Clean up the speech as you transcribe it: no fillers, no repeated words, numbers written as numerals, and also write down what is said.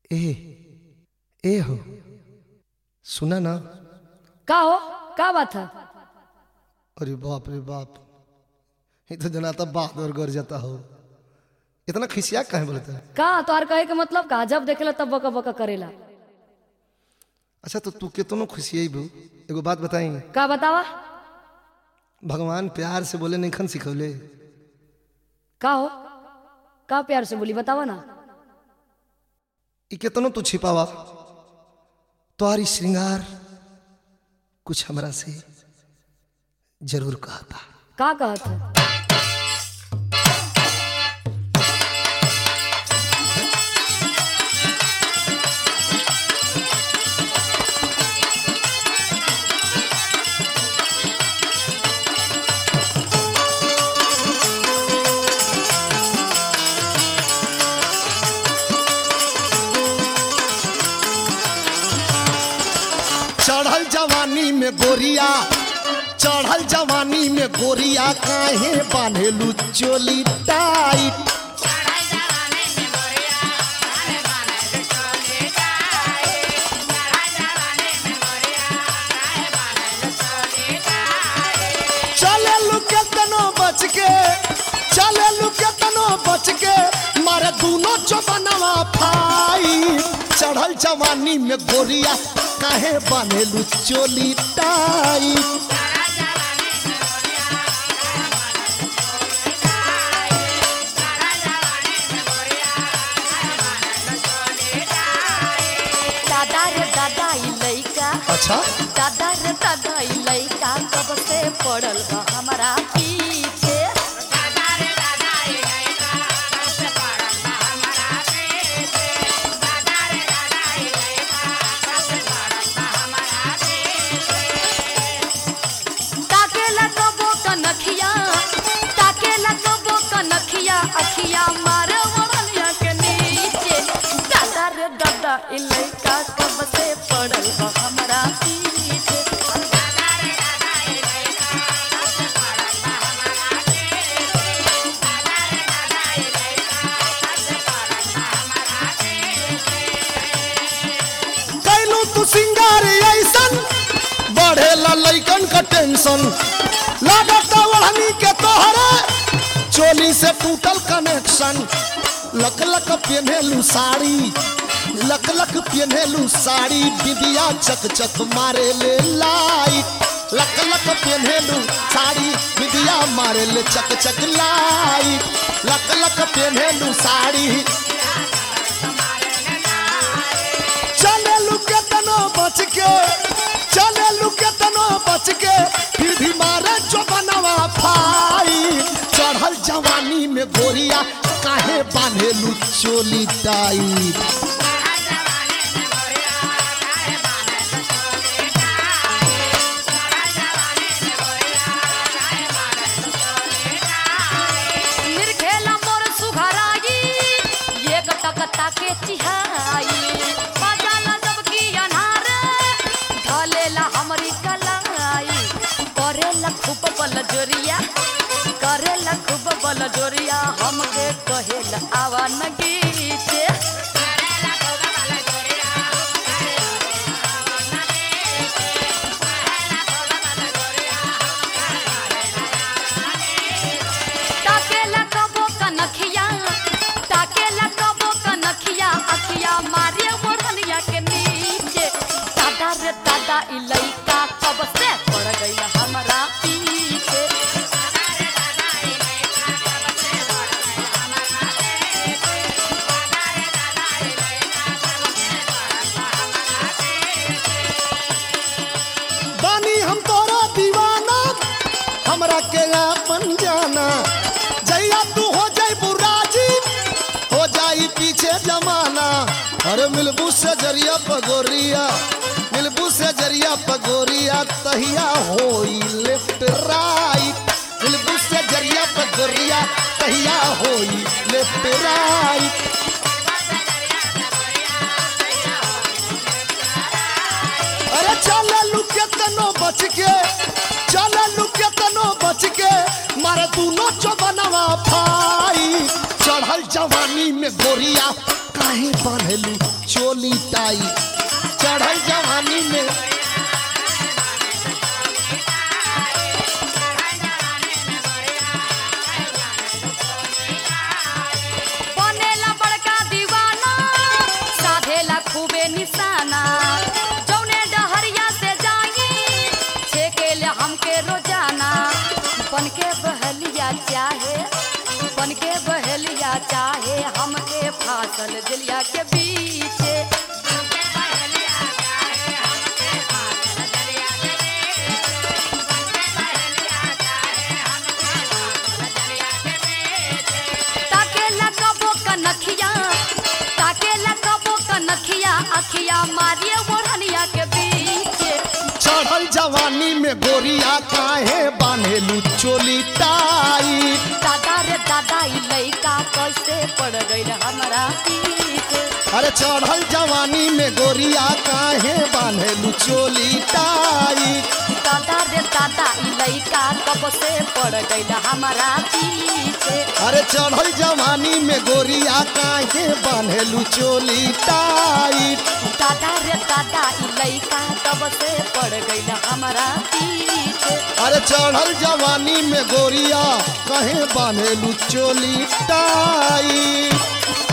ए ए हो सुना ना। का हो का बात है? अरे बाप रे बाप, ये तो जनाता बात और गर जाता हो। इतना खिसिया काहे बोलता है? का तोहर कहे के मतलब का? जब देखेला तब बका बका करेला। अच्छा तो तू कितनो खुशियाई बू, एगो बात बताई। का बतावा? भगवान प्यार से बोले नहीं खन सिखौले। का हो का प्यार से बोली बतावा ना। ये कितनो तू छिपावा, तुम्हारी श्रृंगार कुछ हमरा से जरूर कहता। का कहत है? चढ़ल जवानी में गोरिया, चढ़ल जवानी में गोरिया काहे बांधेलू चोली टाइट। चले लुके तनो बच के, चले लुके तनो बच के, मारे दोनों चौबनवा फाई। चढ़ल जवानी में गोरिया काहे बांधेलू चोली टाइट। दादा रे दादा ई लइका, अच्छा दादा रे दादा ई लइका कब से पड़ल बा हमारा पीछे। ताकेला कबो कनखिया, ताकेला कबो कनखिया, अखिया मारे वरनिया के नीचे। दादा रे दादा ई लइका कब से पड़ल बा हमारा पीछे। कैलू तू सिंगार ऐसन बढ़ेला लइकन का टेंशन। लागत ओढ़नी के तोहरे चोली से टूटल कनेक्शन। लक लक पहनेलू साड़ी, लक लक पहनेलू साड़ी, बिदिया चक चक मारे ले लाइट। लक लक पहनेलू साड़ी, बिदिया मारे ले चक चक लाइट। लक लक पहनेलू साड़ी, चले लुके तनो बच के, चले लुके तनो बच के, फिर भी मारे जो बनवा फाई। चढ़ल जवानी में गोरिया काहे बांधेलू चोली टाइट। निर्खेला मोर सुघराई, ये गटकता के चिहाई। बजाला जब की अनहार, ढलेला हमरी कलाई। करेला खूब बल जोरिया, करेला खूब बल जोरिया, हमके कहेला आवा न गीचे। ताकेला कबो कनखिया, ताकेला कबो कनखिया, अखिया मारे ओढ़निया के नीचे। दादा रे दादा ई लइका कब से पड़ गइल हमरा पीछे। बानी हम तोरा दीवाना, हमरा के अपन जाना। जैया तू हो जाई बुराजी, हो जाई पीछे जमाना। अरे मिलबू से जरिया पगोरिया, मिलबू से जरिया पगोरिया, तहिया होई लेफ्ट राइट। मिलबू से जरिया पगोरिया, तहिया होई लेफ्ट राइट। अरे चले लुके तनो बच के, चले लुके तनो बच के, मारे दोनों चौबनवा फाई। चढ़ल जवानी में गोरिया काहे बांधेलू चोली टाई चढ़ल जवानी में बनेला बड़का दीवाना साधेला खूबे निशाना जौने डहरिया से जाई छेकेले हमके रोजाना बनके बहलिया चाहे हमके फासल जलिया के बीचे नखिया अखिया मारिए मोरनिया के बीचे चढ़ल जवानी में गोरिया काहे बांधेलू चोली टाई दादा रे दादा ई लइका कैसे पड़ गइल हमरा पीछे अरे चढ़ल जवानी में गोरिया काहे बांधेलू चोली टाई दादा रे दादा ई लइका कब से पड़ गइल हमरा पीछे अरे चढ़ल जवानी में गोरिया काहे बांधेलू चोली टाई दादा रे दादा ई लइका कब से पड़ गइल हमरा पीछे अरे चढ़ल जवानी में गोरिया काहे बांधेलू चोली टाई